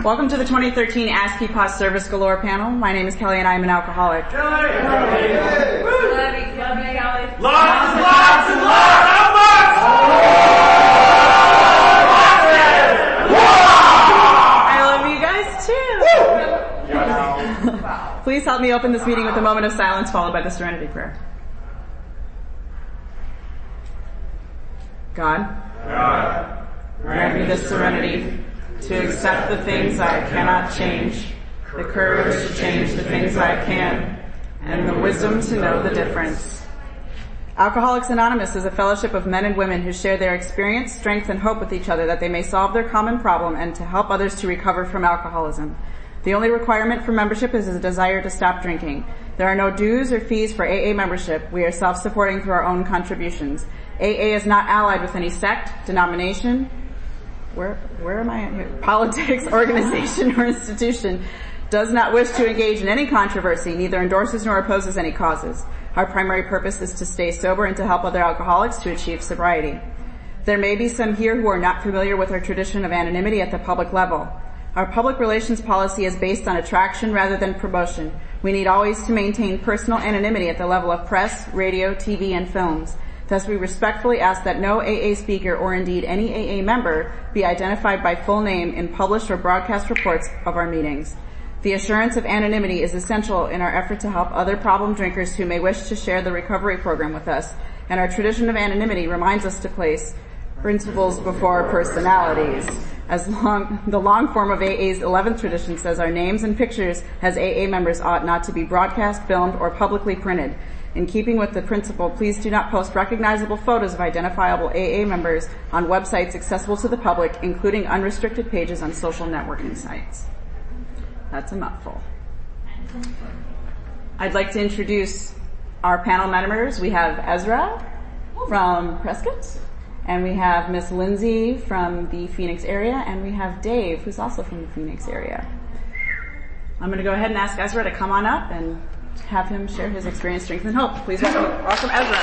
Welcome to the 2013 ASCII Pause Service Galore panel. My name is Kelly and I am an alcoholic. Love you, Kelly. Lots and lots and lots! How much? I love you guys too. Please help me open this meeting with a moment of silence followed by the Serenity Prayer. God, grant me the serenity to accept the things I cannot change, the courage to change the things I can, and the wisdom to know the difference. Alcoholics Anonymous is a fellowship of men and women who share their experience, strength, and hope with each other that they may solve their common problem and to help others to recover from alcoholism. The only requirement for membership is a desire to stop drinking. There are no dues or fees for AA membership. We are self-supporting through our own contributions. AA is not allied with any sect, denomination, politics, organization, or institution, does not wish to engage in any controversy, neither endorses nor opposes any causes. Our primary purpose is to stay sober and to help other alcoholics to achieve sobriety. There may be some here who are not familiar with our tradition of anonymity at the public level. Our public relations policy is based on attraction rather than promotion. We need always to maintain personal anonymity at the level of press, radio, TV, and films. Thus, we respectfully ask that no AA speaker or indeed any AA member be identified by full name in published or broadcast reports of our meetings. The assurance of anonymity is essential in our effort to help other problem drinkers who may wish to share the recovery program with us, and our tradition of anonymity reminds us to place principles before personalities. The long form of AA's 11th tradition says our names and pictures as AA members ought not to be broadcast, filmed, or publicly printed. In keeping with the principle, please do not post recognizable photos of identifiable AA members on websites accessible to the public, including unrestricted pages on social networking sites. That's a mouthful. I'd like to introduce our panel members. We have Ezra from Prescott, and we have Miss Lindsay from the Phoenix area, and we have Dave, who's also from the Phoenix area. I'm going to go ahead and ask Ezra to come on up and have him share his experience, strength, and hope. Please welcome Ezra.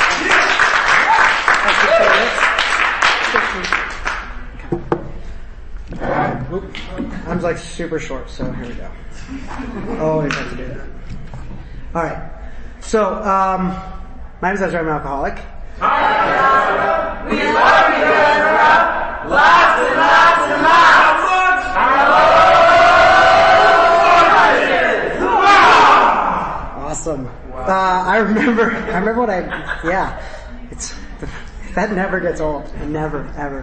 I'm like super short, so here we go. Always have to do that. Alright. So, my name is Ezra, I'm an alcoholic. Hi, we love you, Ezra. Lots and lots and lots. Awesome. I remember what that never gets old. Never, ever.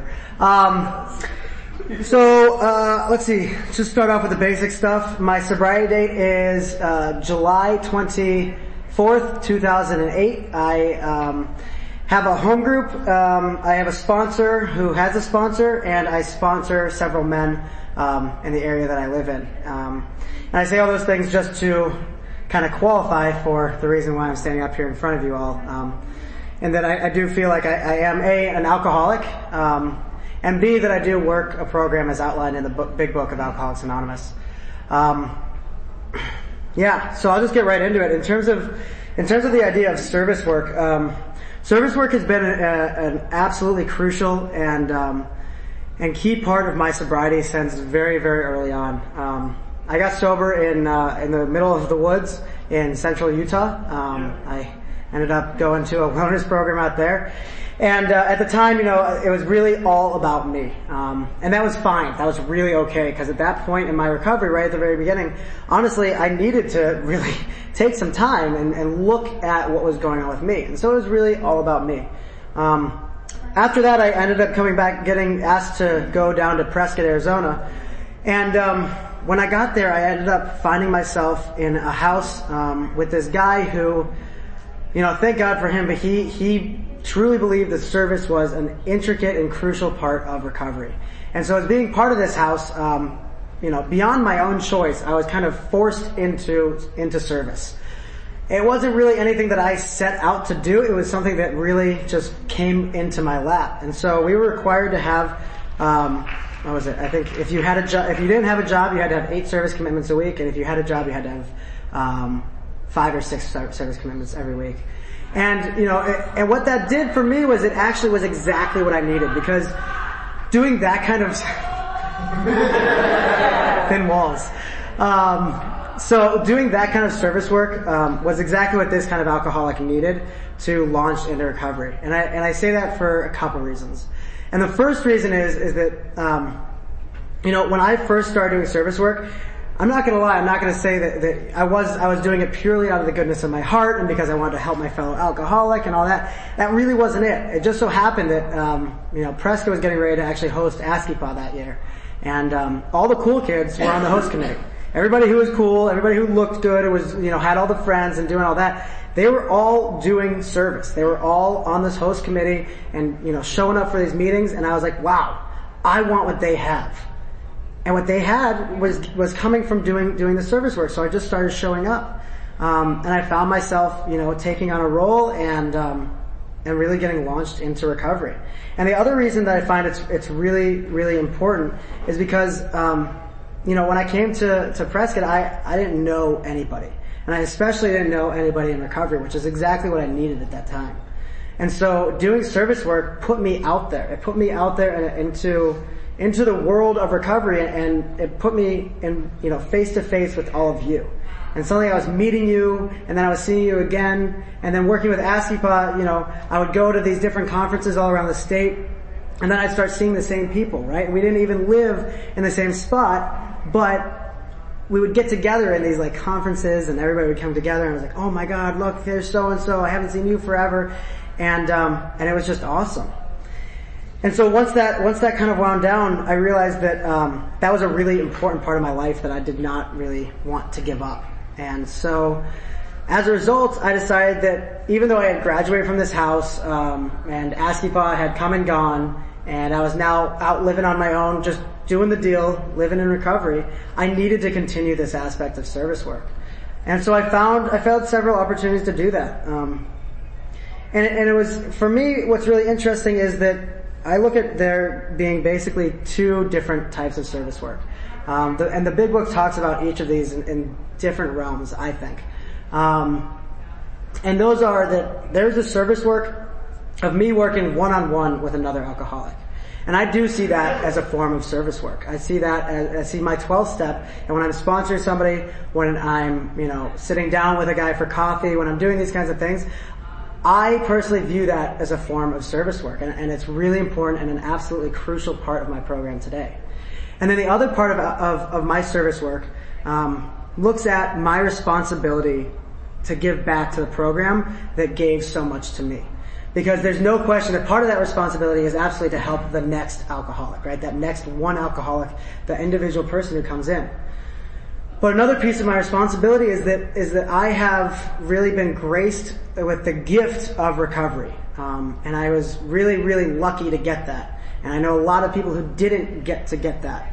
Let's see. Just start off with the basic stuff. My sobriety date is, July 24th, 2008. I, have a home group. I have a sponsor who has a sponsor, and I sponsor several men, in the area that I live in. And I say all those things just to kind of qualify for the reason why I'm standing up here in front of you all. And that I do feel like I am an alcoholic, and B, that I do work a program as outlined in the big book of Alcoholics Anonymous. So I'll just get right into it. In terms of the idea of service work has been an absolutely crucial and key part of my sobriety since very, very early on. I got sober in the middle of the woods in central Utah. I ended up going to a wellness program out there. And, at the time, it was really all about me. And that was fine. That was really okay, because at that point in my recovery, right at the very beginning, honestly, I needed to really take some time and look at what was going on with me. And so it was really all about me. After that, I ended up coming back, getting asked to go down to Prescott, Arizona. And, when I got there, I ended up finding myself in a house, with this guy who, thank God for him, but he truly believed that service was an intricate and crucial part of recovery. And so as being part of this house, beyond my own choice, I was kind of forced into service. It wasn't really anything that I set out to do. It was something that really just came into my lap. And so we were required to have, what was it? I think if you didn't have a job, you had to have 8 service commitments a week, and if you had a job, you had to have 5 or 6 service commitments every week. And and what that did for me was it actually was exactly what I needed, because doing that kind of thin walls. So doing that kind of service work was exactly what this kind of alcoholic needed to launch into recovery. And I say that for a couple reasons. And the first reason is that when I first started doing service work, I'm not gonna lie, I'm not gonna say that I was doing it purely out of the goodness of my heart and because I wanted to help my fellow alcoholic and all that. That really wasn't it. It just so happened that Prescott was getting ready to actually host ASCIIPA that year. And all the cool kids were on the host committee. Everybody who was cool, everybody who looked good, had all the friends and doing all that, they were all doing service. They were all on this host committee and, showing up for these meetings, and I was like, wow, I want what they have. And what they had was coming from doing the service work. So I just started showing up. And I found myself, taking on a role and really getting launched into recovery. And the other reason that I find it's really, really important is because, when I came to Prescott, I didn't know anybody. And I especially didn't know anybody in recovery, which is exactly what I needed at that time. And so doing service work put me out there. It put me out there into the world of recovery, and it put me in, face to face with all of you. And suddenly I was meeting you, and then I was seeing you again, and then working with ASCIIPA, I would go to these different conferences all around the state, and then I'd start seeing the same people, right? We didn't even live in the same spot, but we would get together in these conferences, and everybody would come together, and I was like, oh my God, look, there's so and so, I haven't seen you forever, and it was just awesome. And so once that kind of wound down, I realized that that was a really important part of my life that I did not really want to give up. And so as a result, I decided that even though I had graduated from this house, and ASCIIPA had come and gone, and I was now out living on my own, just doing the deal, living in recovery, I needed to continue this aspect of service work. And so I found several opportunities to do that. And it was, for me, what's really interesting is that I look at there being basically two different types of service work. And the Big Book talks about each of these in different realms, I think. And those are that there's the service work of me working one-on-one with another alcoholic. And I do see that as a form of service work. I see that I see my 12th step, and when I'm sponsoring somebody, when I'm, sitting down with a guy for coffee, when I'm doing these kinds of things, I personally view that as a form of service work, and it's really important and an absolutely crucial part of my program today. And then the other part of my service work looks at my responsibility to give back to the program that gave so much to me. Because there's no question that part of that responsibility is absolutely to help the next alcoholic, right? That next one alcoholic, the individual person who comes in. But another piece of my responsibility is that I have really been graced with the gift of recovery. And I was really, really lucky to get that. And I know a lot of people who didn't get to get that.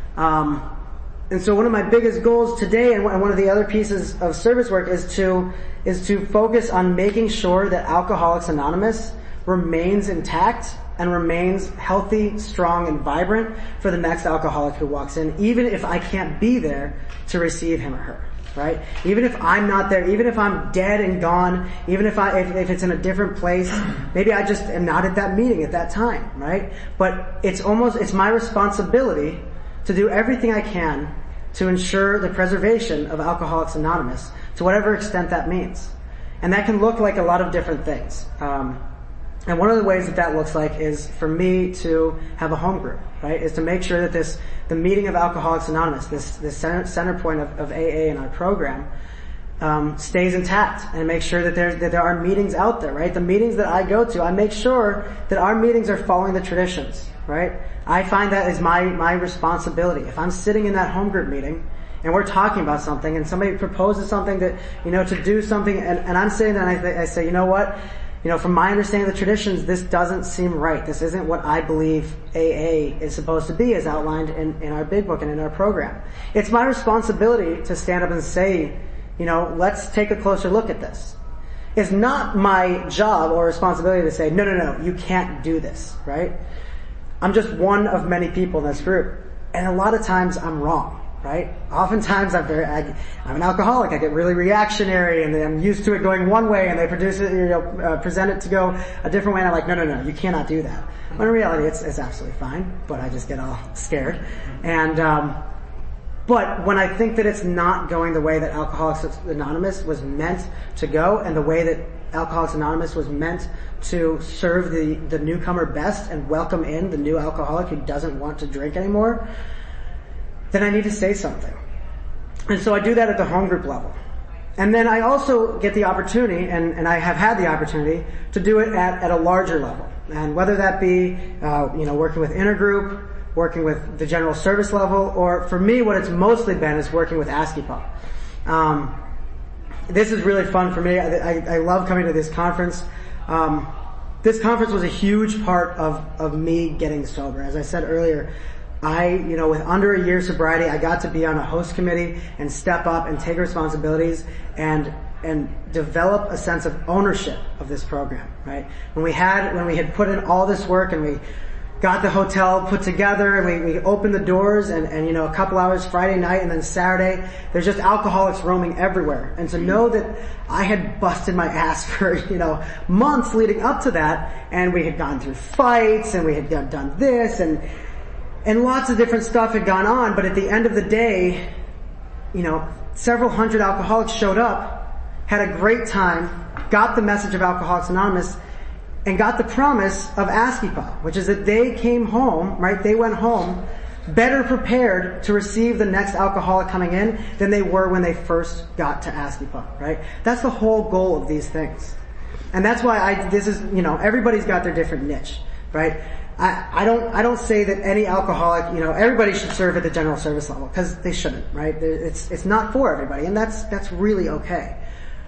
And so one of my biggest goals today, and one of the other pieces of service work, is to focus on making sure that Alcoholics Anonymous remains intact and remains healthy, strong, and vibrant for the next alcoholic who walks in, even if I can't be there to receive him or her, right? Even if I'm not there, even if I'm dead and gone, even if it's in a different place, maybe I just am not at that meeting at that time, right? But it's my responsibility to do everything I can to ensure the preservation of Alcoholics Anonymous, to whatever extent that means. And that can look like a lot of different things. And one of the ways that looks like is for me to have a home group, right? Is to make sure that the meeting of Alcoholics Anonymous, this center point of AA in our program, stays intact, and make sure that there are meetings out there, right? The meetings that I go to, I make sure that our meetings are following the traditions, right? I find that is my responsibility. If I'm sitting in that home group meeting and we're talking about something and somebody proposes something that, to do something, and I'm sitting there and I say, you know what? From my understanding of the traditions, this doesn't seem right. This isn't what I believe AA is supposed to be, as outlined in our Big Book and in our program. It's my responsibility to stand up and say, let's take a closer look at this. It's not my job or responsibility to say, no, you can't do this, right? I'm just one of many people in this group. And a lot of times I'm wrong, right? Oftentimes I'm an alcoholic. I get really reactionary, and I'm used to it going one way, and they present it to go a different way, and I'm like, no, you cannot do that. When in reality, it's absolutely fine, but I just get all scared. And But when I think that it's not going the way that Alcoholics Anonymous was meant to go, and the way that Alcoholics Anonymous was meant to serve the newcomer best and welcome in the new alcoholic who doesn't want to drink anymore, then I need to say something. And so I do that at the home group level. And then I also get the opportunity, and I have had the opportunity, to do it at a larger level. And whether that be, working with intergroup, working with the general service level, or for me what it's mostly been is working with ASCIPA. This is really fun for me. I love coming to this conference. This conference was a huge part of me getting sober. As I said earlier, with under a year sobriety, I got to be on a host committee and step up and take responsibilities and develop a sense of ownership of this program, right? When we had put in all this work and we got the hotel put together and we opened the doors and a couple hours Friday night and then Saturday, there's just alcoholics roaming everywhere. And to know that I had busted my ass for, months leading up to that, and we had gone through fights and we had done this and lots of different stuff had gone on, but at the end of the day, several hundred alcoholics showed up, had a great time, got the message of Alcoholics Anonymous, and got the promise of ASCIPA, which is that they came home, right? They went home better prepared to receive the next alcoholic coming in than they were when they first got to ASCIPA, right? That's the whole goal of these things. And that's why everybody's got their different niche, right? I don't say that any alcoholic, everybody should serve at the general service level, because they shouldn't, right? It's not for everybody, and that's really okay.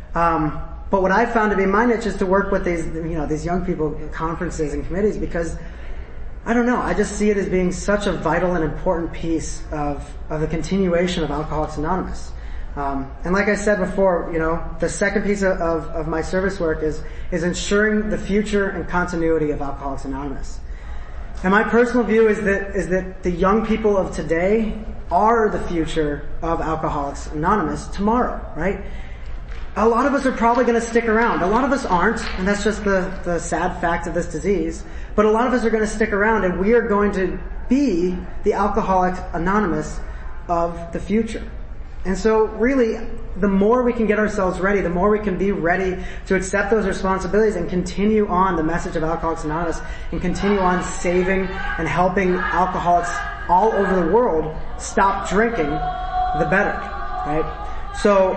But what I found to be my niche is to work with these young people conferences and committees, because I don't know, I just see it as being such a vital and important piece of the continuation of Alcoholics Anonymous. And like I said before, the second piece of my service work is ensuring the future and continuity of Alcoholics Anonymous. And my personal view is that the young people of today are the future of Alcoholics Anonymous tomorrow, right? A lot of us are probably going to stick around. A lot of us aren't, and that's just the sad fact of this disease. But a lot of us are going to stick around, and we are going to be the Alcoholics Anonymous of the future. And so really, the more we can get ourselves ready, the more we can be ready to accept those responsibilities and continue on the message of Alcoholics Anonymous and continue on saving and helping alcoholics all over the world stop drinking, the better, right? So,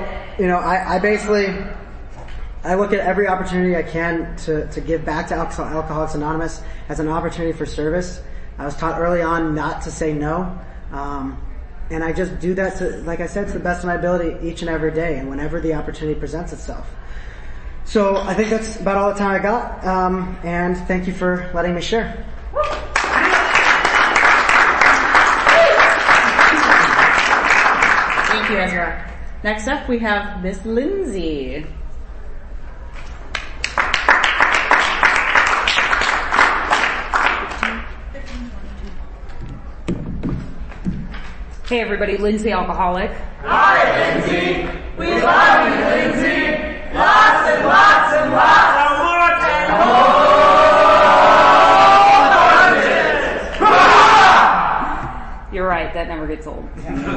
I look at every opportunity I can to give back to Alcoholics Anonymous as an opportunity for service. I was taught early on not to say no. And I just do that, like I said, to the best of my ability each and every day and whenever the opportunity presents itself. So I think that's about all the time I got. And thank you for letting me share. Thank you, Ezra. Next up, we have Miss Lindsay. Hey everybody, Lindsay Alcoholic. Hi Lindsay! We love you, Lindsay! Lots and lots and lots of more and more! You're right, that never gets old.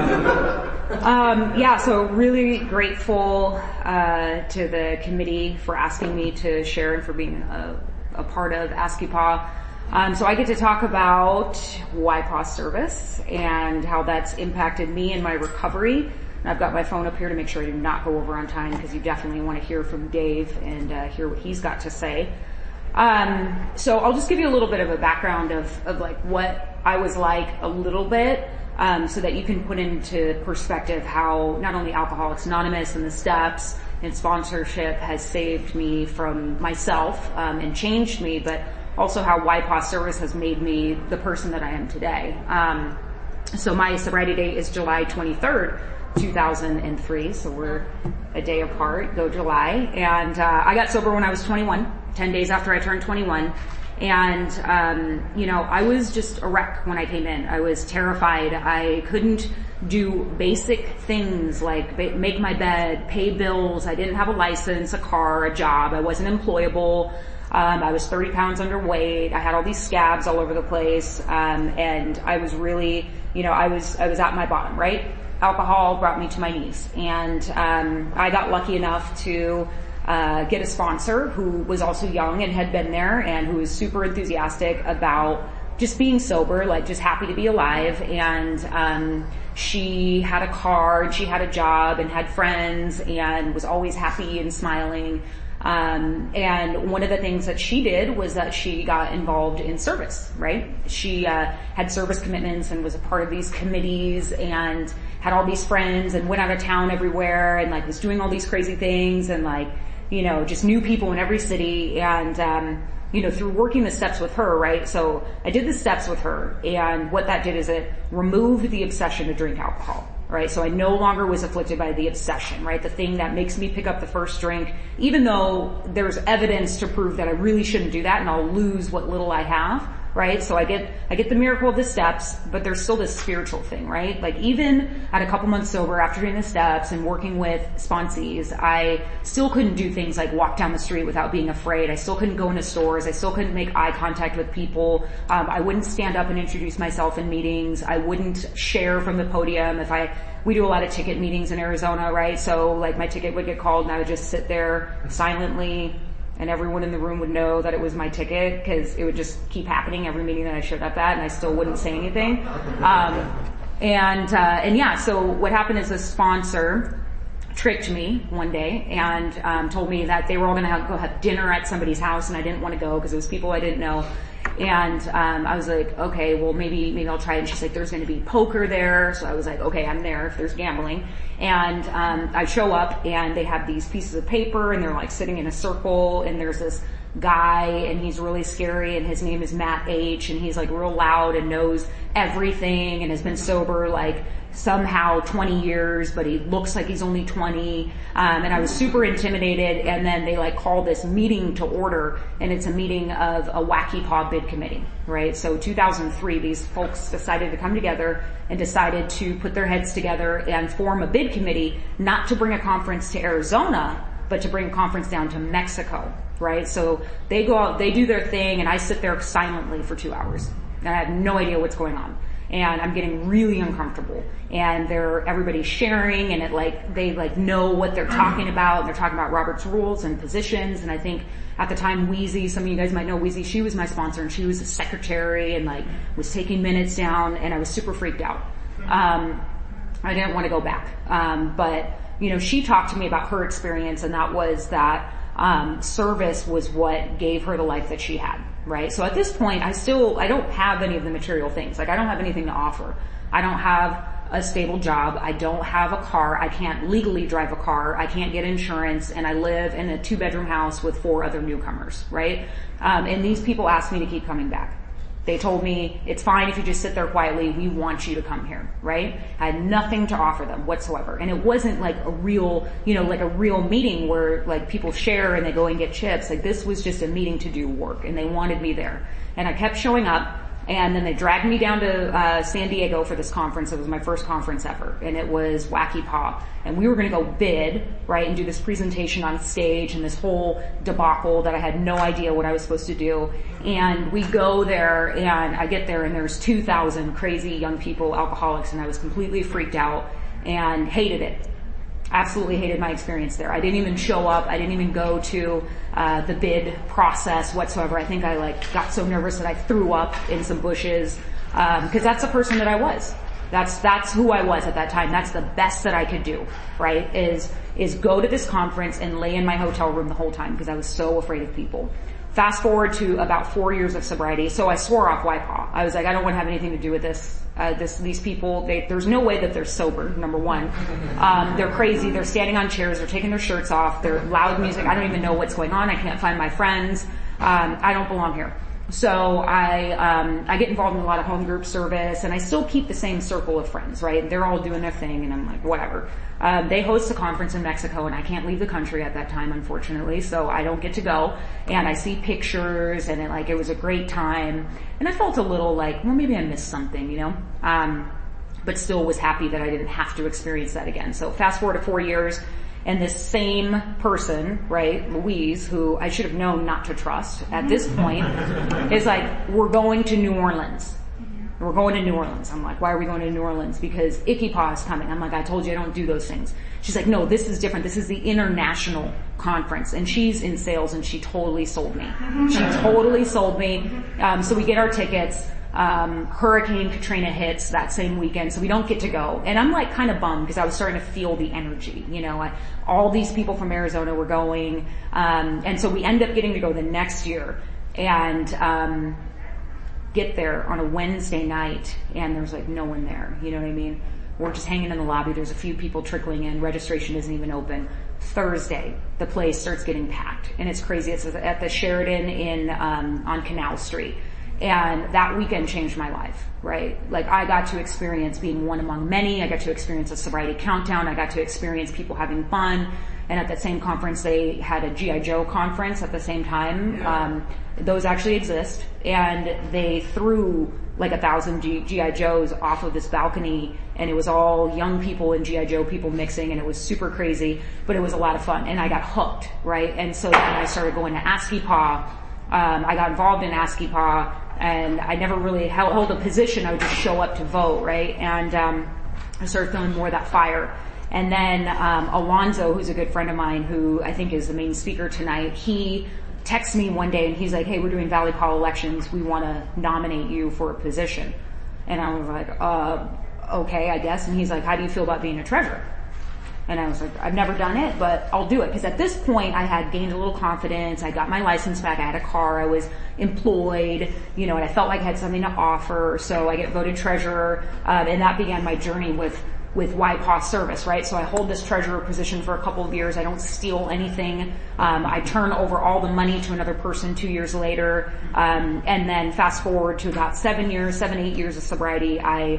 So really grateful to the committee for asking me to share and for being a part of ASCIPA. So I get to talk about YPAW service and how that's impacted me in my recovery. And I've got my phone up here to make sure I do not go over on time, because you definitely want to hear from Dave and hear what he's got to say. So I'll just give you a little bit of a background of like what I was like a little bit, so that you can put into perspective how not only Alcoholics Anonymous and the steps and sponsorship has saved me from myself and changed me, but also how YPAW service has made me the person that I am today. So my sobriety date is July 23rd, 2003, so we're a day apart, go July. And I got sober when I was 21, 10 days after I turned 21. And, I was just a wreck when I came in. I was terrified. I couldn't do basic things like make my bed, pay bills. I didn't have a license, a car, a job. I wasn't employable. I was 30 pounds underweight. I had all these scabs all over the place. And I was really, I was at my bottom, right? Alcohol brought me to my knees. And, I got lucky enough to, get a sponsor who was also young and had been there and who was super enthusiastic about just being sober, like just happy to be alive. And, she had a car and she had a job and had friends and was always happy and smiling. And one of the things that she did was that she got involved in service, right? She, had service commitments and was a part of these committees and had all these friends and went out of town everywhere and like was doing all these crazy things and like, just knew people in every city and, through working the steps with her, right? So I did the steps with her and what that did is it removed the obsession to drink alcohol, right? So I no longer was afflicted by the obsession, right? The thing that makes me pick up the first drink, even though there's evidence to prove that I really shouldn't do that and I'll lose what little I have, right? So I get the miracle of the steps, but there's still this spiritual thing, right? Like even at a couple months sober after doing the steps and working with sponsees, I still couldn't do things like walk down the street without being afraid. I still couldn't go into stores. I still couldn't make eye contact with people. I wouldn't stand up and introduce myself in meetings. I wouldn't share from the podium we do a lot of ticket meetings in Arizona, right? So like my ticket would get called and I would just sit there silently and everyone in the room would know that it was my ticket because it would just keep happening every meeting that I showed up at and I still wouldn't say anything. So what happened is a sponsor tricked me one day and told me that they were all going to go have dinner at somebody's house and I didn't want to go because it was people I didn't know. And I was like, okay, well maybe I'll try it. And she's like, there's going to be poker there. So I was like, okay, I'm there if there's gambling. And I show up and they have these pieces of paper and they're like sitting in a circle and there's this guy and he's really scary and his name is Matt H and he's like real loud and knows everything and has been sober like somehow 20 years, but he looks like he's only 20. And I was super intimidated. And then they like call this meeting to order and it's a meeting of a Wacky Paw bid committee, right? So 2003, these folks decided to come together and decided to put their heads together and form a bid committee, not to bring a conference to Arizona, but to bring a conference down to Mexico, right? So they go out, they do their thing and I sit there silently for 2 hours and I have no idea what's going on. And I'm getting really uncomfortable and everybody's sharing and they know what they're talking about and they're talking about Robert's rules and positions. And I think at the time Wheezy, some of you guys might know Wheezy, she was my sponsor and she was a secretary and like was taking minutes down and I was super freaked out. I didn't want to go back. But she talked to me about her experience and that was that, service was what gave her the life that she had. Right? So at this point, I don't have any of the material things. Like I don't have anything to offer. I don't have a stable job. I don't have a car. I can't legally drive a car. I can't get insurance and I live in a 2-bedroom house with 4 other newcomers, right? And these people asked me to keep coming back. They told me, it's fine if you just sit there quietly. We want you to come here, right? I had nothing to offer them whatsoever. And it wasn't like a real, like a real meeting where like people share and they go and get chips. Like this was just a meeting to do work and they wanted me there. And I kept showing up and then they dragged me down to San Diego for this conference. It was my first conference ever and it was Wacky Paw. And we were going to go bid, right, and do this presentation on stage and this whole debacle that I had no idea what I was supposed to do. And we go there and I get there and there's 2,000 crazy young people, alcoholics, and I was completely freaked out and hated it. Absolutely hated my experience there. I didn't even show up. I didn't even go to the bid process whatsoever. I think I got so nervous that I threw up in some bushes because that's the person that I was. That's who I was at that time. That's the best that I could do, right? Is go to this conference and lay in my hotel room the whole time because I was so afraid of people. Fast forward to about 4 years of sobriety. So I swore off YPAW. I was like, I don't want to have anything to do with this. These people, there's no way that they're sober, number one. They're crazy. They're standing on chairs. They're taking their shirts off. They're loud music. I don't even know what's going on. I can't find my friends. I don't belong here. So I get involved in a lot of home group service, and I still keep the same circle of friends, right? They're all doing their thing, and I'm like, whatever. They host a conference in Mexico, and I can't leave the country at that time, unfortunately, so I don't get to go. And I see pictures, and it was a great time. And I felt a little like, well, maybe I missed something, you know? But still was happy that I didn't have to experience that again. So fast forward to 4 years, and this same person, right, Louise, who I should have known not to trust at this point, is like, we're going to New Orleans. We're going to New Orleans. I'm like, why are we going to New Orleans? Because ICYPA is coming. I'm like, I told you I don't do those things. She's like, no, this is different. This is the international conference. And she's in sales, and she totally sold me. She totally sold me. So we get our tickets. Hurricane Katrina hits that same weekend, so we don't get to go. And I'm like kind of bummed because I was starting to feel the energy, you know, all these people from Arizona were going. And so we end up getting to go the next year and, get there on a Wednesday night, and there's like no one there, you know what I mean? We're just hanging in the lobby, there's a few people trickling in, registration isn't even open. Thursday, the place starts getting packed, and it's crazy. It's at the Sheridan on Canal Street. And that weekend changed my life, right? Like I got to experience being one among many. I got to experience a sobriety countdown. I got to experience people having fun. And at that same conference, they had a G.I. Joe conference at the same time. Those actually exist. And they threw like 1,000 G.I. Joes off of this balcony, and it was all young people and G.I. Joe people mixing, and it was super crazy, but it was a lot of fun. And I got hooked, right? And so then I started going to ASCIPA. I got involved in ASCIPA, and I never really held a position. I would just show up to vote, right? And I started feeling more of that fire. And then Alonzo, who's a good friend of mine, who I think is the main speaker tonight, he texts me one day and he's like, hey, we're doing Valley Call elections. We want to nominate you for a position. And I was like, okay, I guess. And he's like, how do you feel about being a treasurer? And I was like, I've never done it, but I'll do it. Because at this point, I had gained a little confidence. I got my license back. I had a car. I was employed, you know, and I felt like I had something to offer. So I get voted treasurer. And that began my journey with YPAW service, right? So I hold this treasurer position for a couple of years. I don't steal anything. I turn over all the money to another person 2 years later. And then fast forward to about 7, 8 years of sobriety, I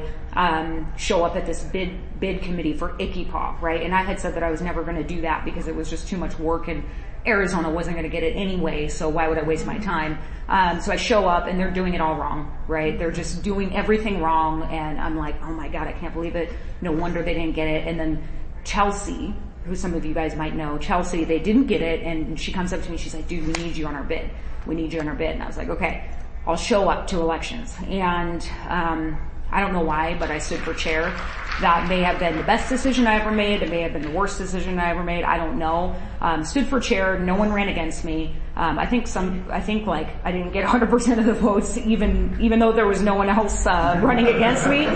show up at this bid committee for ICYPA, right? And I had said that I was never going to do that because it was just too much work, and Arizona wasn't going to get it anyway, so why would I waste my time? So I show up and they're doing it all wrong, right? They're just doing everything wrong, and I'm like, oh my God, I can't believe it. No wonder they didn't get it. And then Chelsea, who some of you guys might know, Chelsea, they didn't get it, and she comes up to me, she's like, dude, we need you on our bid. We need you on our bid. And I was like, okay, I'll show up to elections. And I don't know why, but I stood for chair. That may have been the best decision I ever made. It may have been the worst decision I ever made. I don't know. Stood for chair. No one ran against me. I think like I didn't get 100% of the votes, even though there was no one else running against me.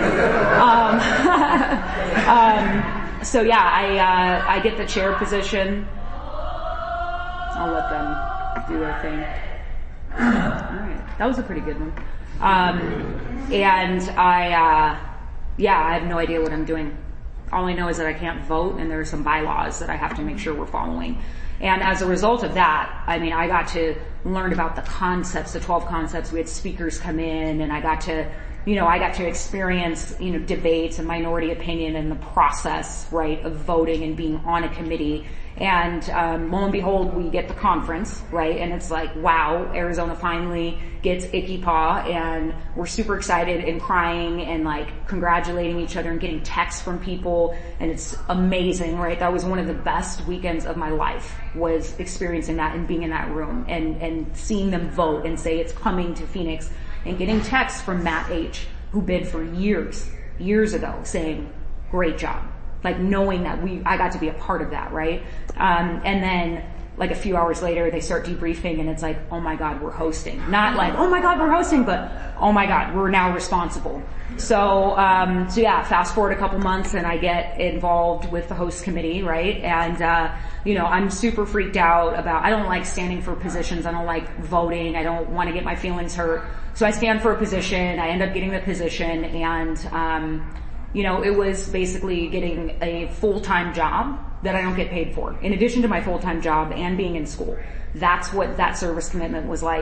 So yeah, I get the chair position. I'll let them do their thing. Alright. That was a pretty good one. And I have no idea what I'm doing. All I know is that I can't vote, and there are some bylaws that I have to make sure we're following. And as a result of that, I mean, I got to learn about the concepts, the 12 concepts. We had speakers come in, and I got to experience, debates and minority opinion and the process, right, of voting and being on a committee. And lo and behold, we get the conference, right? And it's like, wow, Arizona finally gets ICYPA, and we're super excited and crying and like congratulating each other and getting texts from people, and it's amazing, right? That was one of the best weekends of my life, was experiencing that and being in that room and seeing them vote and say it's coming to Phoenix, and getting texts from Matt H., who bid for years ago, saying, great job. Like knowing that I got to be a part of that, right? And then like a few hours later, they start debriefing, and it's like, oh my God, we're hosting. Not like, oh my God, we're hosting, but oh my God, we're now responsible. So yeah, fast forward a couple months, and I get involved with the host committee, right? And, I'm super freaked out about, I don't like standing for positions. I don't like voting. I don't want to get my feelings hurt. So I stand for a position. I end up getting the position, and, it was basically getting a full-time job that I don't get paid for, in addition to my full-time job and being in school. That's what that service commitment was like.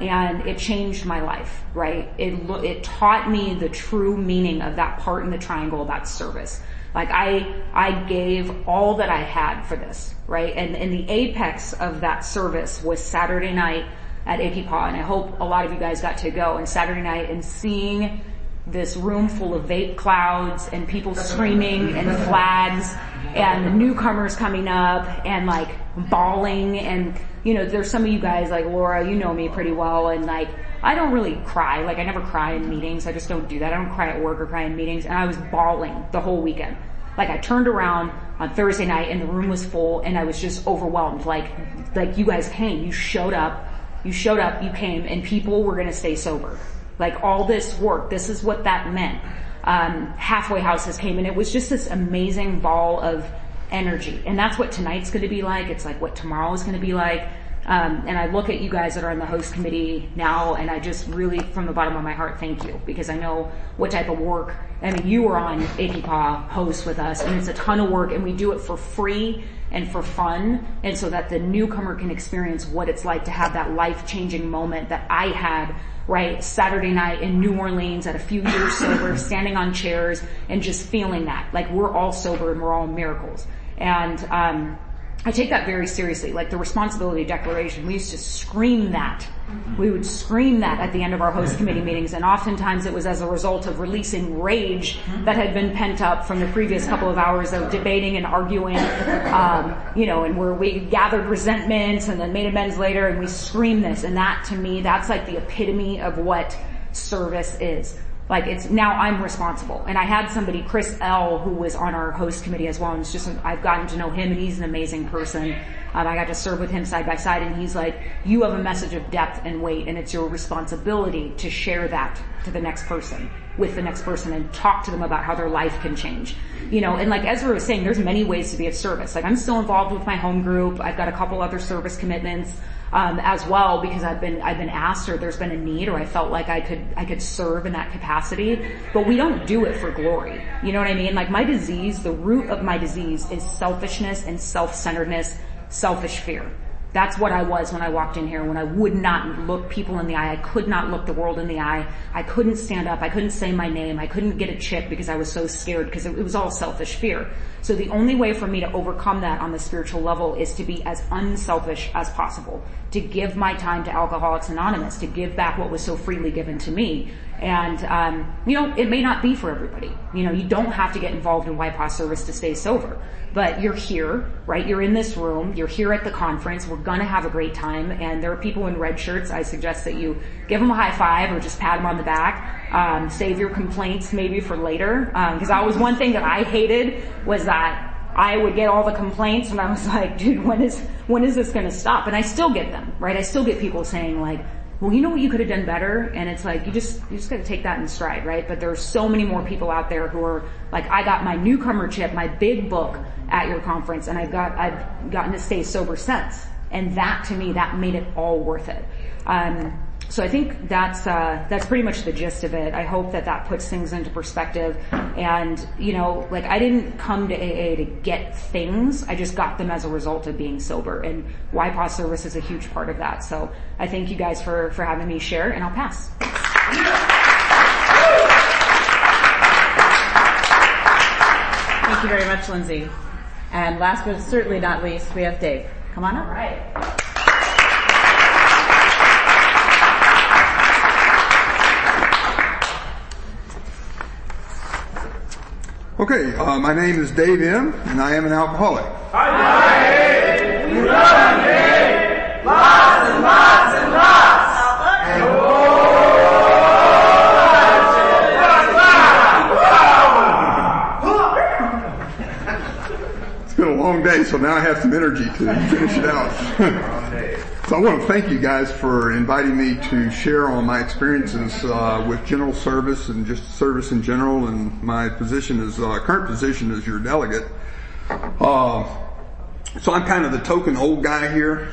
and it changed my life, right? It taught me the true meaning of that part in the triangle about service. Like I gave all that I had for this, right? And the apex of that service was Saturday night at APPA, and I hope a lot of you guys got to go. And Saturday night and seeing this room full of vape clouds and people screaming and flags and the newcomers coming up and like bawling, and you know, there's some of you guys like Laura, you know me pretty well, and like I don't really cry. Like I never cry in meetings. I just don't do that. I don't cry at work or cry in meetings. And I was bawling the whole weekend. Like I turned around on Thursday night and the room was full and I was just overwhelmed. Like you guys came, you showed up, you came, and people were gonna stay sober. Like all this work, this is what that meant. Halfway houses came, and it was just this amazing ball of energy. And that's what tonight's gonna be like. It's like what tomorrow is gonna be like. And I look at you guys that are on the host committee now, and I just really, from the bottom of my heart, thank you, because I know what type of work. I mean, you were on APPA host with us, and it's a ton of work, and we do it for free and for fun, and so that the newcomer can experience what it's like to have that life-changing moment that I had, right, Saturday night in New Orleans at a few years sober, standing on chairs and just feeling that. Like, we're all sober and we're all miracles. And, I take that very seriously. Like the responsibility declaration, we used to scream that. We would scream that at the end of our host committee meetings, and oftentimes it was as a result of releasing rage that had been pent up from the previous couple of hours of debating and arguing, you know, and where we gathered resentments and then made amends later, and we scream this. And that, to me, that's like the epitome of what service is. Like it's, now I'm responsible. And I had somebody, Chris L., who was on our host committee as well, and it's just, I've gotten to know him, and he's an amazing person. I got to serve with him side by side, and he's like, you have a message of depth and weight, and it's your responsibility to share that to the next person, with the next person, and talk to them about how their life can change. You know, and like Ezra was saying, there's many ways to be of service. Like I'm still involved with my home group. I've got a couple other service commitments, as well, because I've been asked, or there's been a need, or I felt like I could serve in that capacity, but we don't do it for glory. You know what I mean? Like my disease, the root of my disease is selfishness and self-centeredness, selfish fear. That's what I was when I walked in here, when I would not look people in the eye. I could not look the world in the eye. I couldn't stand up. I couldn't say my name. I couldn't get a chip because I was so scared, because it was all selfish fear. So the only way for me to overcome that on the spiritual level is to be as unselfish as possible, to give my time to Alcoholics Anonymous, to give back what was so freely given to me. And, you know, it may not be for everybody. You know, you don't have to get involved in YPA service to stay sober. But you're here, right? You're in this room. You're here at the conference. We're gonna have a great time. And there are people in red shirts. I suggest that you give them a high five or just pat them on the back. Save your complaints maybe for later. Cause that was one thing that I hated, was that I would get all the complaints and I was like, dude, when is this gonna stop? And I still get them, right? I still get people saying like, well, you know what you could have done better? And it's like, you just gotta take that in stride, right? But there are so many more people out there who are like, I got my newcomer chip, my big book at your conference, and I've gotten to stay sober since. And that, to me, that made it all worth it. So I think that's pretty much the gist of it. I hope that puts things into perspective. And, you know, like I didn't come to AA to get things. I just got them as a result of being sober. And YPA service is a huge part of that. So I thank you guys for having me share, and I'll pass. Thank you very much, Lindsay. And last but certainly not least, we have Dave. Come on up. All right. Okay, my name is Dave M., and I am an alcoholic. Hi, we love Dave. Lots and lots and lots. It's been a long day, so now I have some energy to finish it out. So I want to thank you guys for inviting me to share on my experiences with general service and just service in general, and my position is current position as your delegate. So I'm kind of the token old guy here.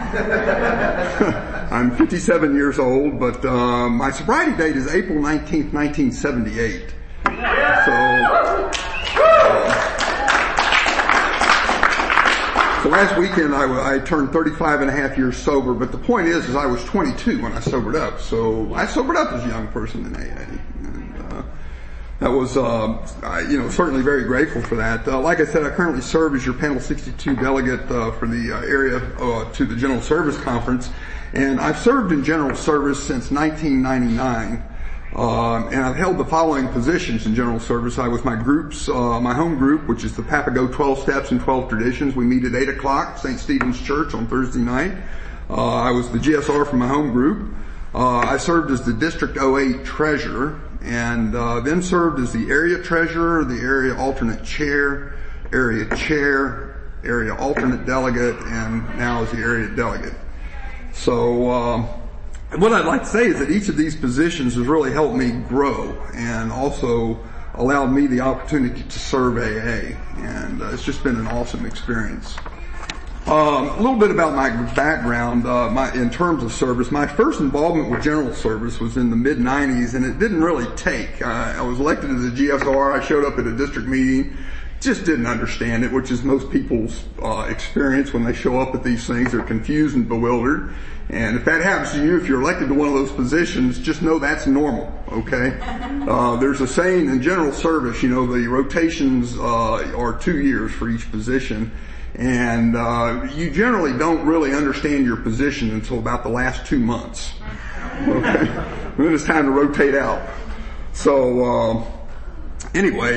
I'm 57 years old, but my sobriety date is April 19th, 1978. So last weekend I turned 35 and a half years sober, but the point is I was 22 when I sobered up. So I sobered up as a young person in AA. And, that was, certainly very grateful for that. Like I said, I currently serve as your Panel 62 delegate, for the area, to the General Service Conference. And I've served in General Service since 1999. And I've held the following positions in General Service. I was my home group, which is the Papago 12 Steps and 12 Traditions. We meet at 8 o'clock, St. Stephen's Church on Thursday night. I was the GSR for my home group. I served as the District 08 Treasurer, and then served as the Area Treasurer, the Area Alternate Chair, Area Alternate Delegate, and now as the Area Delegate. So, what I'd like to say is that each of these positions has really helped me grow and also allowed me the opportunity to serve AA. And it's just been an awesome experience. A little bit about my background in terms of service. My first involvement with General Service was in the mid-90s, and it didn't really take. I was elected as a GSR. I showed up at a district meeting. Just didn't understand it, which is most people's experience when they show up at these things. They're confused and bewildered. And if that happens to you, if you're elected to one of those positions, just know that's normal, okay? There's a saying in General Service, the rotations are 2 years for each position. And you generally don't really understand your position until about the last 2 months, okay? And then it's time to rotate out. So, anyway,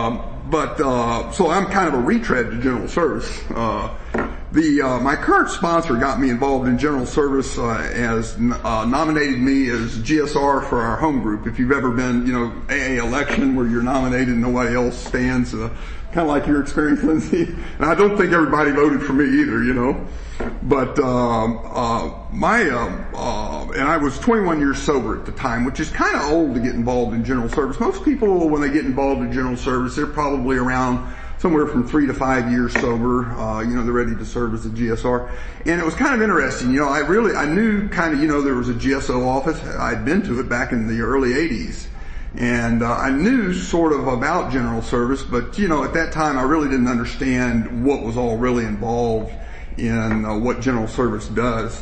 so I'm kind of a retread to General Service. My current sponsor got me involved in General Service, nominated me as GSR for our home group. If you've ever been, AA election where you're nominated and nobody else stands, kind of like your experience, Lindsay. And I don't think everybody voted for me either, But, and I was 21 years sober at the time, which is kind of old to get involved in General Service. Most people, when they get involved in General Service, they're probably around somewhere from 3 to 5 years sober. They're ready to serve as a GSR. And it was kind of interesting. I knew kind of, there was a GSO office. I'd been to it back in the early 80s. And I knew sort of about General Service, but, at that time I really didn't understand what was all really involved in what General Service does.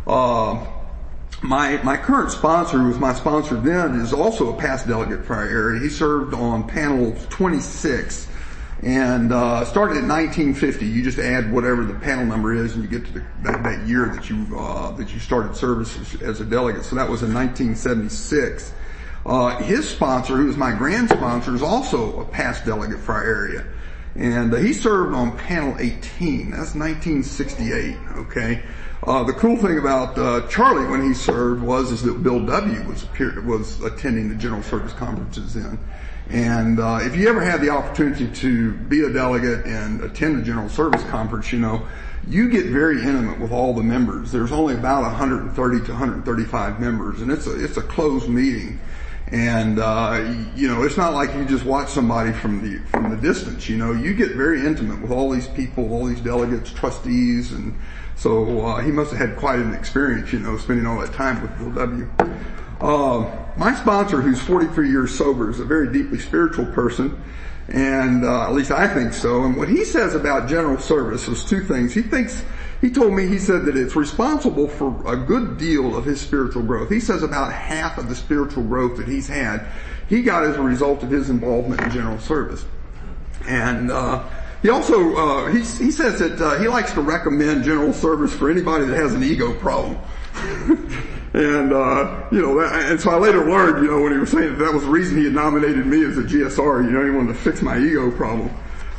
My current sponsor, who was my sponsor then, is also a past delegate for our area. He served on Panel 26 and started in 1950. You just add whatever the panel number is and you get to that year that you started service as a delegate. So that was in 1976. His sponsor, who is my grand sponsor, is also a past delegate for our area. And he served on Panel 18. That's 1968, okay? The cool thing about Charlie when he served is that Bill W. was attending the General Service conferences then. And if you ever had the opportunity to be a delegate and attend a General Service conference, you get very intimate with all the members. There's only about 130 to 135 members, and it's a closed meeting. And it's not like you just watch somebody from the distance. You get very intimate with all these people, all these delegates, trustees, and so he must have had quite an experience, spending all that time with Bill W. My sponsor, who's 43 years sober, is a very deeply spiritual person, and at least I think so. And what he says about General Service is two things. He told me, he said that it's responsible for a good deal of his spiritual growth. He says about half of the spiritual growth that he's had, he got as a result of his involvement in General Service. And he also, he says that he likes to recommend General Service for anybody that has an ego problem. And, and so I later learned, when he was saying that was the reason he had nominated me as a GSR, he wanted to fix my ego problem.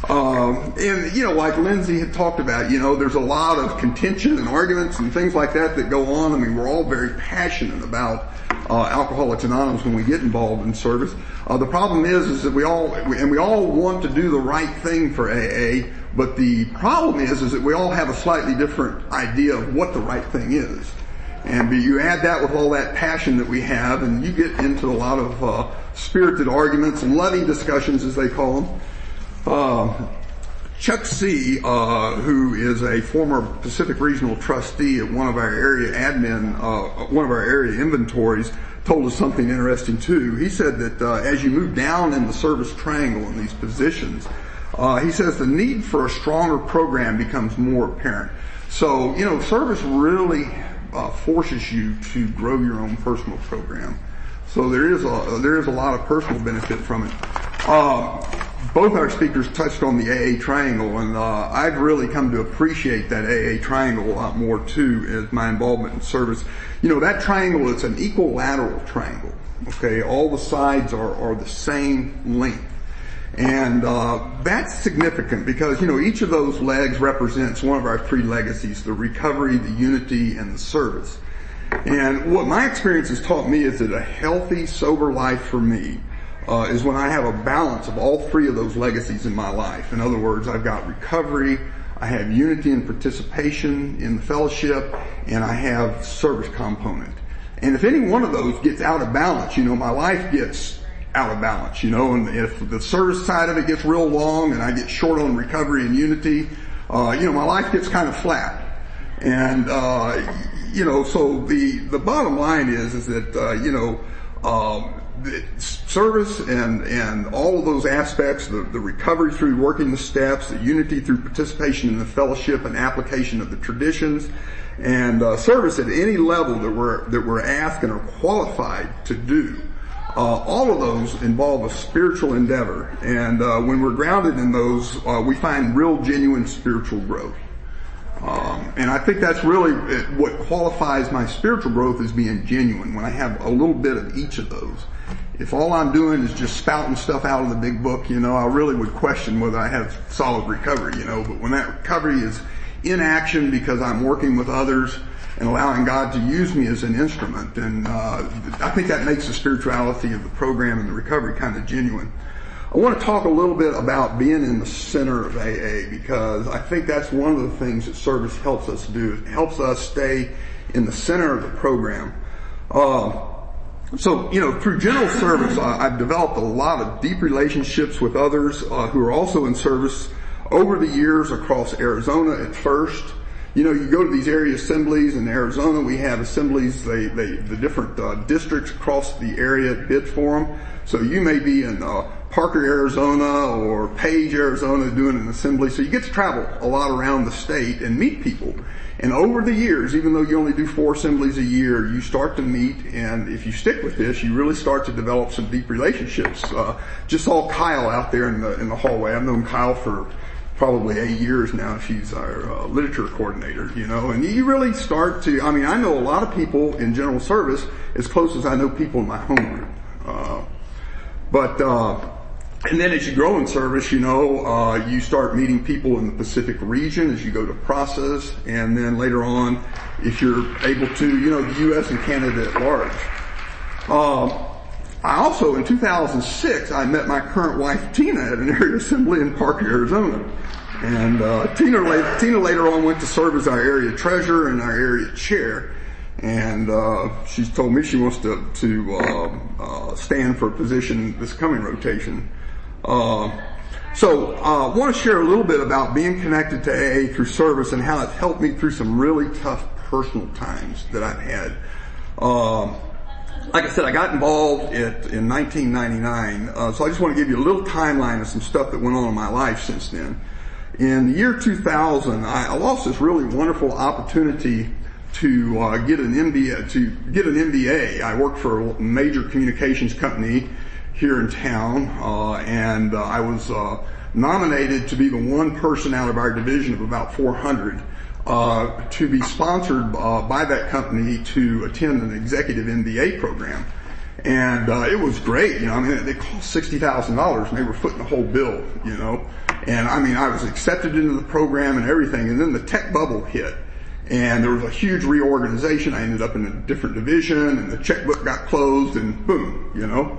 Like Lindsay had talked about, there's a lot of contention and arguments and things like that go on. I mean, we're all very passionate about Alcoholics Anonymous when we get involved in service. The problem is that we all want to do the right thing for AA, but the problem is that we all have a slightly different idea of what the right thing is. And you add that with all that passion that we have, and you get into a lot of spirited arguments and loving discussions, as they call them. Chuck C., who is a former Pacific Regional trustee at one of our area one of our area inventories, told us something interesting too. He said that as you move down in the service triangle in these positions, He says the need for a stronger program becomes more apparent. So, service really forces you to grow your own personal program. So there is a lot of personal benefit from it. Both our speakers touched on the AA triangle, and I've really come to appreciate that AA triangle a lot more too as my involvement in service. That triangle is an equilateral triangle. Okay, all the sides are the same length. And that's significant because, each of those legs represents one of our three legacies: the recovery, the unity, and the service. And what my experience has taught me is that a healthy, sober life for me is when I have a balance of all three of those legacies in my life. In other words, I've got recovery, I have unity and participation in the fellowship, and I have service component. And if any one of those gets out of balance, my life gets out of balance, and if the service side of it gets real long and I get short on recovery and unity, my life gets kind of flat. And, so the bottom line is that, the service and all of those aspects, the recovery through working the steps, the unity through participation in the fellowship and application of the traditions, and service at any level that we're asked and are qualified to do. All of those involve a spiritual endeavor, and when we're grounded in those, we find real, genuine spiritual growth. And I think that's really what qualifies my spiritual growth as being genuine, when I have a little bit of each of those. If all I'm doing is just spouting stuff out of the big book, I really would question whether I have solid recovery, but when that recovery is in action because I'm working with others and allowing God to use me as an instrument, and I think that makes the spirituality of the program and the recovery kind of genuine. I want to talk a little bit about being in the center of AA, because I think that's one of the things that service helps us do. It helps us stay in the center of the program. So, through general service, I've developed a lot of deep relationships with others who are also in service over the years across Arizona at first. You go to these area assemblies in Arizona. We have assemblies, the different districts across the area bid for them. So you may be in Parker, Arizona, or Page, Arizona, doing an assembly. So you get to travel a lot around the state and meet people. And over the years, even though you only do 4 assemblies a year, you start to meet, and if you stick with this, you really start to develop some deep relationships. Just saw Kyle out there in the hallway. I've known Kyle for probably 8 years now. She's our literature coordinator, and you really start to, I know a lot of people in general service as close as I know people in my home group. And then as you grow in service, you start meeting people in the Pacific region as you go to process, and then later on, if you're able to, the U.S. and Canada at large. I also, in 2006, I met my current wife, Tina, at an area assembly in Parker, Arizona. And Tina later on went to serve as our area treasurer and our area chair. And she's told me she wants to stand for a position this coming rotation. So I want to share a little bit about being connected to AA through service and how it's helped me through some really tough personal times that I've had. Like I said, I got involved in 1999, so I just want to give you a little timeline of some stuff that went on in my life since then. In the year 2000, I lost this really wonderful opportunity to get an MBA. I worked for a major communications company here in town, and I was nominated to be the one person out of our division of about 400 to be sponsored by that company to attend an executive MBA program. And it was great, they cost $60,000 and they were footing the whole bill, And I was accepted into the program and everything, and then the tech bubble hit. And there was a huge reorganization. I ended up in a different division, and the checkbook got closed, and boom,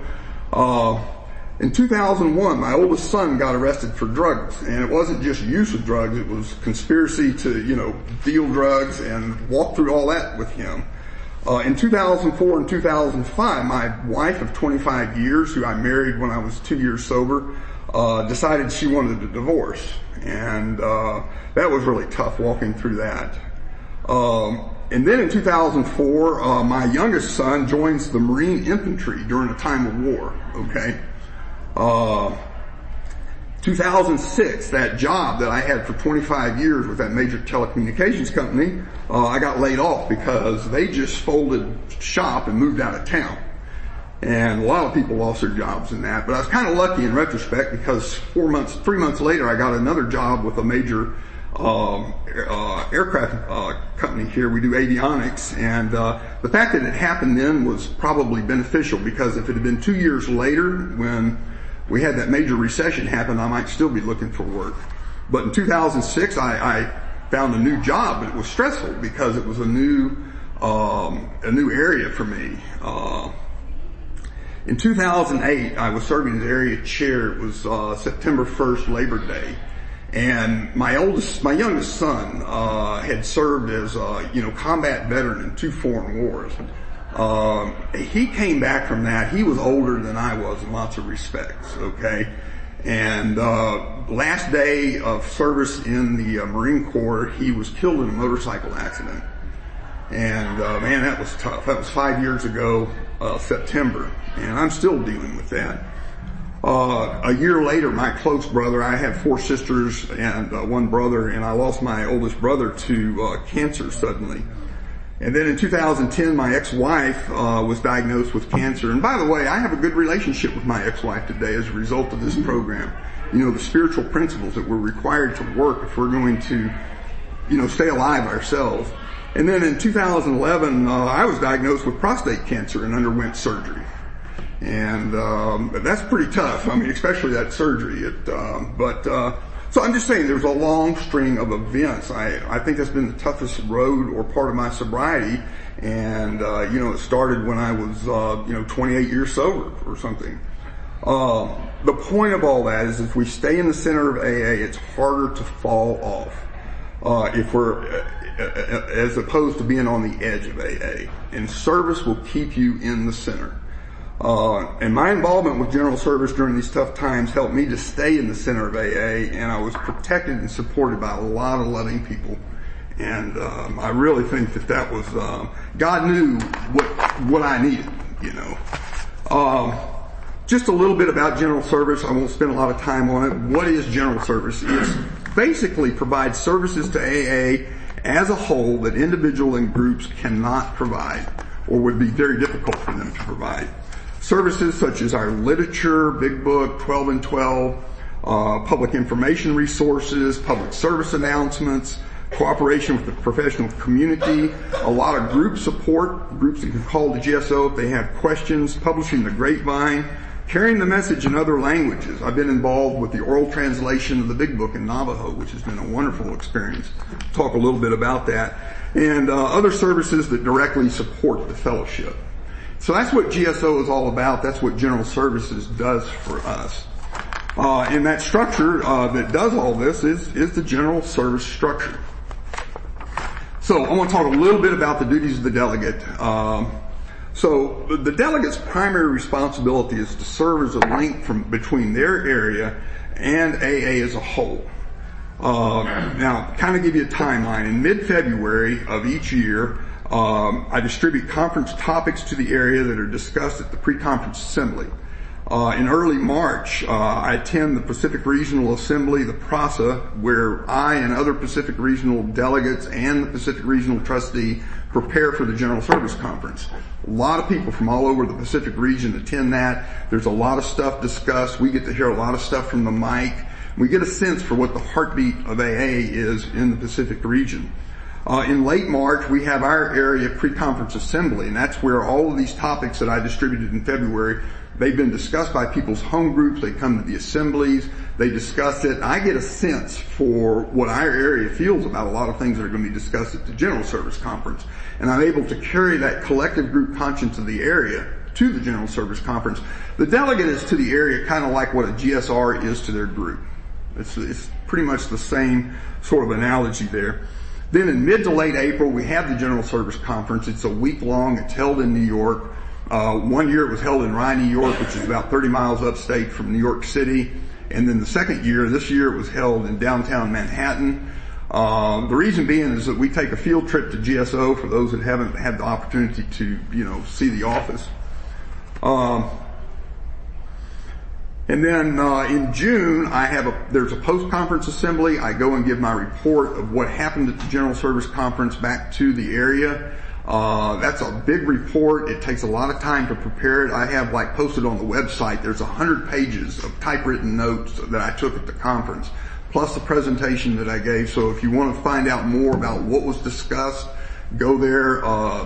In 2001, my oldest son got arrested for drugs, and it wasn't just use of drugs, it was conspiracy to, deal drugs, and walk through all that with him. In 2004 and 2005, my wife of 25 years, who I married when I was 2 years sober, decided she wanted a divorce. And that was really tough walking through that. And then in 2004, my youngest son joins the Marine Infantry during a time of war, okay? 2006, that job that I had for 25 years with that major telecommunications company, I got laid off because they just folded shop and moved out of town. And a lot of people lost their jobs in that, but I was kind of lucky in retrospect because 3 months later, I got another job with a major aircraft company here. We do avionics, and the fact that it happened then was probably beneficial, because if it had been 2 years later when we had that major recession happen, I might still be looking for work. But in 2006, I found a new job, but it was stressful because it was a new area for me. In 2008, I was serving as area chair. It was September 1st, Labor Day. And my youngest son, had served as combat veteran in 2 foreign wars. He came back from that. He was older than I was in lots of respects, okay? And, last day of service in the Marine Corps, he was killed in a motorcycle accident. And, man, that was tough. That was 5 years ago, September. And I'm still dealing with that. A year later, my close brother, I have 4 sisters and 1 brother, and I lost my oldest brother to cancer suddenly. And then in 2010, my ex-wife was diagnosed with cancer. And by the way, I have a good relationship with my ex-wife today as a result of this program. The spiritual principles that we're required to work if we're going to, stay alive ourselves. And then in 2011, I was diagnosed with prostate cancer and underwent surgery. And that's pretty tough. I mean, especially that surgery. So I'm just saying there's a long string of events. I think that's been the toughest road or part of my sobriety. And, it started when I was, 28 years sober or something. The point of all that is if we stay in the center of AA, it's harder to fall off. If we're, as opposed to being on the edge of AA. And service will keep you in the center. And my involvement with general service during these tough times helped me to stay in the center of AA, and I was protected and supported by a lot of loving people. And I really think that was God knew what I needed, Just a little bit about general service. I won't spend a lot of time on it. What is general service? It basically provides services to AA as a whole that individual and groups cannot provide or would be very difficult for them to provide. Services such as our literature, Big Book, 12 and 12, public information resources, public service announcements, cooperation with the professional community, a lot of group support, groups that can call the GSO if they have questions, publishing the Grapevine, carrying the message in other languages. I've been involved with the oral translation of the Big Book in Navajo, which has been a wonderful experience. Talk a little bit about that. And other services that directly support the fellowship. So that's what GSO is all about. That's what General Services does for us. And that structure that does all this is the General Service structure. So I want to talk a little bit about the duties of the delegate. So the delegate's primary responsibility is to serve as a link between their area and AA as a whole. Now, kind of give you a timeline. In mid-February of each year, I distribute conference topics to the area that are discussed at the pre-conference assembly. In early March, I attend the Pacific Regional Assembly, the PRASA, where I and other Pacific Regional delegates and the Pacific Regional trustee prepare for the General Service Conference. A lot of people from all over the Pacific region attend that. There's a lot of stuff discussed. We get to hear a lot of stuff from the mic. We get a sense for what the heartbeat of AA is in the Pacific region. In late March, we have our area pre-conference assembly, and that's where all of these topics that I distributed in February, they've been discussed by people's home groups. They come to the assemblies. They discuss it. I get a sense for what our area feels about a lot of things that are going to be discussed at the General Service Conference. And I'm able to carry that collective group conscience of the area to the General Service Conference. The delegate is to the area kind of like what a GSR is to their group. It's pretty much the same sort of analogy there. Then in mid to late April, we have the General Service Conference. It's a week long. It's held in New York. 1 year it was held in Rye, New York, which is about 30 miles upstate from New York City. And then the second year, this year it was held in downtown Manhattan. The reason being is that we take a field trip to GSO for those that haven't had the opportunity to, see the office. And then in June, there's a post-conference assembly. I go and give my report of what happened at the General Service Conference back to the area. That's a big report. It takes a lot of time to prepare it. I have posted on the website, there's 100 pages of typewritten notes that I took at the conference, plus the presentation that I gave. So if you want to find out more about what was discussed, go there,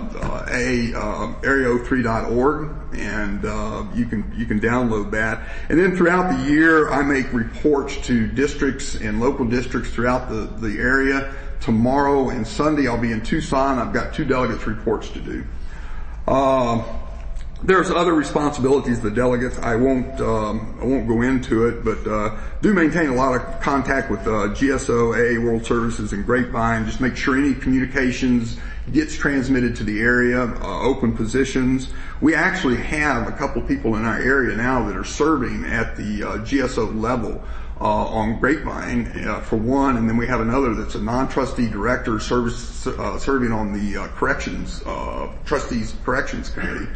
area03.org, and you can download that. And then throughout the year, I make reports to districts and local districts throughout the area. Tomorrow and Sunday, I'll be in Tucson. I've got 2 delegates reports to do. There's other responsibilities of the delegates. I won't go into it, but do maintain a lot of contact with GSO, AA World Services, and Grapevine. Just make sure any communications gets transmitted to the area, open positions. We actually have a couple people in our area now that are serving at the GSO level on Grapevine, for one, and then we have another that's a non-trustee director serving on the trustees corrections committee.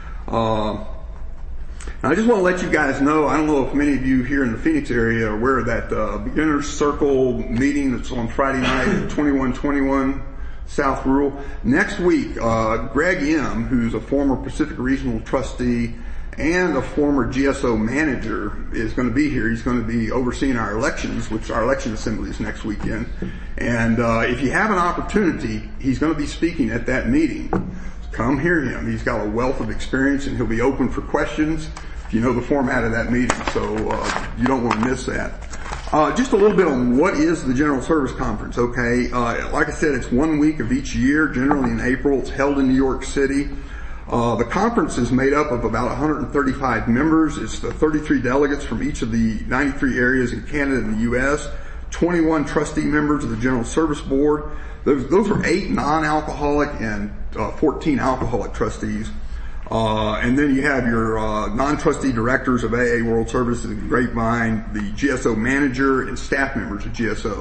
I just want to let you guys know, I don't know if many of you here in the Phoenix area are aware of that Beginner's Circle meeting that's on Friday night at 2121 South Rural. Next week, Greg M., who's a former Pacific Regional trustee and a former GSO manager, is going to be here. He's going to be overseeing our elections, which our election assembly is next weekend. And if you have an opportunity, he's going to be speaking at that meeting. Come hear him. He's got a wealth of experience, and he'll be open for questions if you know the format of that meeting. So you don't want to miss that. Just a little bit on what is the General Service Conference, okay? Like I said, it's 1 week of each year, generally in April. It's held in New York City. The conference is made up of about 135 members. It's the 33 delegates from each of the 93 areas in Canada and the U.S., 21 trustee members of the General Service Board. Those are 8 non-alcoholic and 14 alcoholic trustees. And then you have your non-trustee directors of AA World Services and Grapevine, the GSO manager, and staff members of GSO.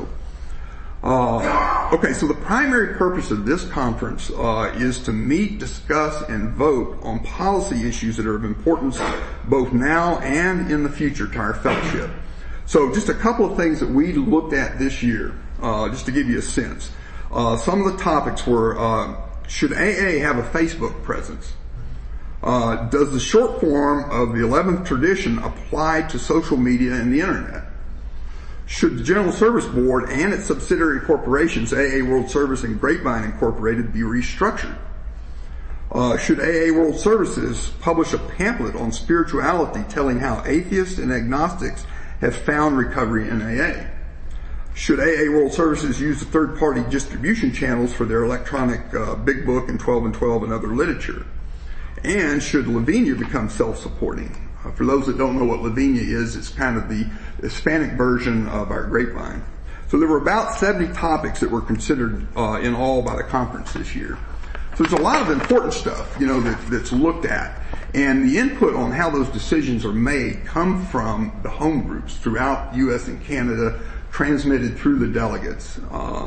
Okay, so the primary purpose of this conference is to meet, discuss, and vote on policy issues that are of importance both now and in the future to our fellowship. So just a couple of things that we looked at this year, just to give you a sense. Some of the topics were, should AA have a Facebook presence? Does the short form of the 11th tradition apply to social media and the internet? Should the General Service Board and its subsidiary corporations, AA World Service and Grapevine Incorporated, be restructured? Should AA World Services publish a pamphlet on spirituality telling how atheists and agnostics have found recovery in AA? Should AA World Services use the third-party distribution channels for their electronic Big Book and 12 and 12 and other literature? And should Lavinia become self-supporting? For those that don't know what Lavinia is, it's kind of the Hispanic version of our Grapevine. So there were about 70 topics that were considered in all by the conference this year. So there's a lot of important stuff, that's looked at. And the input on how those decisions are made come from the home groups throughout the U.S. and Canada, transmitted through the delegates.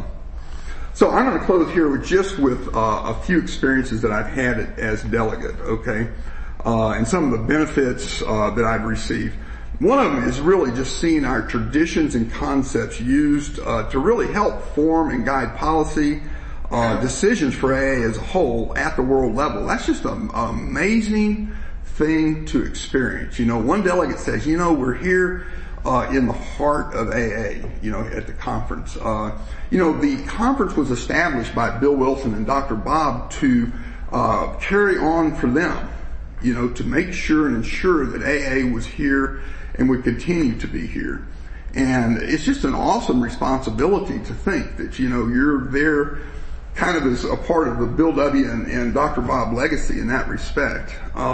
So I'm going to close here with a few experiences that I've had as delegate, okay? And some of the benefits that I've received. One of them is really just seeing our traditions and concepts used to really help form and guide policy decisions for AA as a whole at the world level. That's just an amazing thing to experience. One delegate says, we're here in the heart of AA, at the conference. The conference was established by Bill Wilson and Dr. Bob to carry on for them, to make sure and ensure that AA was here and would continue to be here. And it's just an awesome responsibility to think that, you're there kind of as a part of the Bill W. and Dr. Bob legacy in that respect.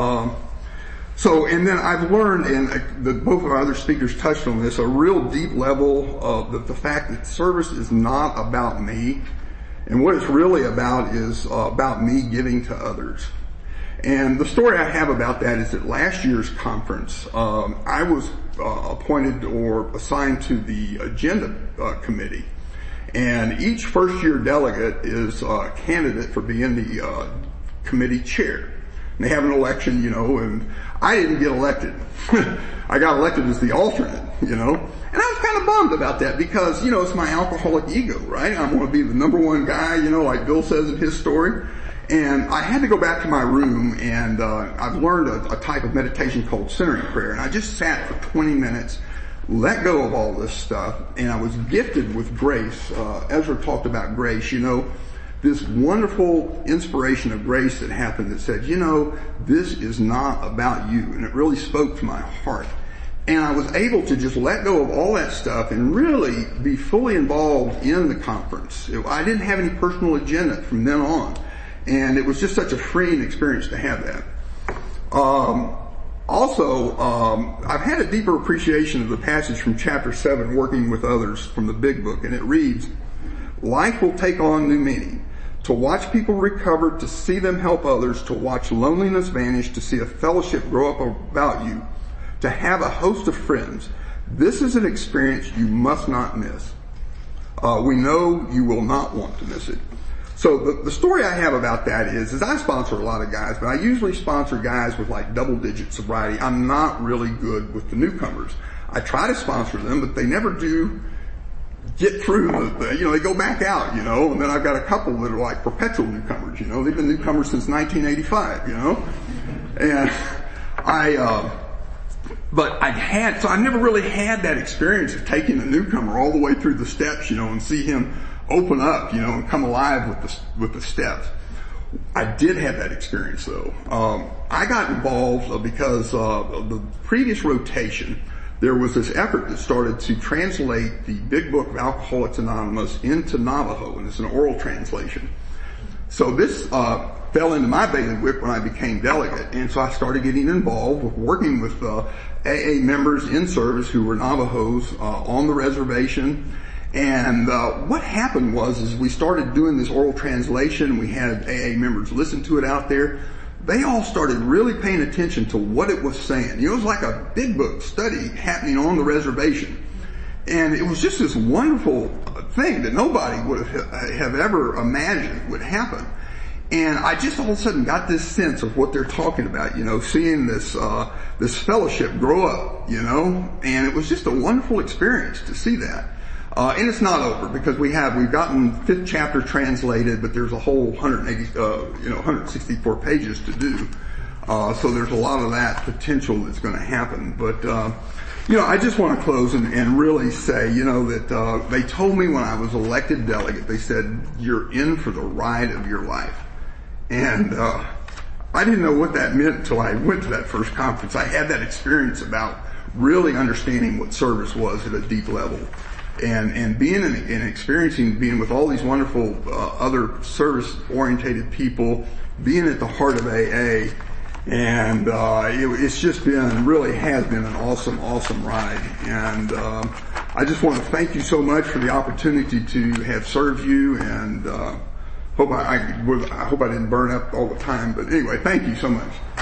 And then I've learned, and both of our other speakers touched on this, a real deep level of the fact that service is not about me. And what it's really about is about me giving to others. And the story I have about that is that last year's conference, I was appointed or assigned to the agenda committee. And each first-year delegate is a candidate for being the committee chair. they have an election, and I didn't get elected. I got elected as the alternate, and I was kind of bummed about that because, it's my alcoholic ego, right? I want to be the number one guy, like Bill says in his story. And I had to go back to my room, and I've learned a type of meditation called centering prayer, and I just sat for 20 minutes, let go of all this stuff, and I was gifted with grace. Ezra talked about grace, this wonderful inspiration of grace that happened that said, this is not about you, and it really spoke to my heart. And I was able to just let go of all that stuff and really be fully involved in the conference. I didn't have any personal agenda from then on. And it was just such a freeing experience to have that. I've had a deeper appreciation of the passage from chapter 7, Working with Others, from the Big Book, and it reads, life will take on new meaning. To watch people recover, to see them help others, to watch loneliness vanish, to see a fellowship grow up about you, to have a host of friends. This is an experience you must not miss. We know you will not want to miss it. So the story I have about that is I sponsor a lot of guys, but I usually sponsor guys with like double-digit sobriety. I'm not really good with the newcomers. I try to sponsor them, but they never do get through they go back out, and then I've got a couple that are like perpetual newcomers, they've been newcomers since 1985, and so I never really had that experience of taking a newcomer all the way through the steps, and see him open up, and come alive with the steps. I did have that experience though. I got involved because of the previous rotation. There was this effort that started to translate the Big Book of Alcoholics Anonymous into Navajo, and it's an oral translation. So this fell into my bailiwick when I became delegate, and so I started getting involved with working with AA members in service who were Navajos on the reservation. And what happened was we started doing this oral translation. We had AA members listen to it out there. They all started really paying attention to what it was saying. It was like a big book study happening on the reservation. And it was just this wonderful thing that nobody would have ever imagined would happen. And I just all of a sudden got this sense of what they're talking about, seeing this fellowship grow up, and it was just a wonderful experience to see that. And it's not over because we've gotten 5th chapter translated, but there's a whole 164 pages to do. So there's a lot of that potential that's going to happen. But, I just want to close and really say, that, they told me when I was elected delegate, they said, you're in for the ride of your life. And, I didn't know what that meant until I went to that first conference. I had that experience about really understanding what service was at a deep level. And being and experiencing being with all these wonderful other service-orientated people, being at the heart of AA, and it's just really has been an awesome ride. And I just want to thank you so much for the opportunity to have served you, and hope I didn't burn up all the time. But anyway, thank you so much.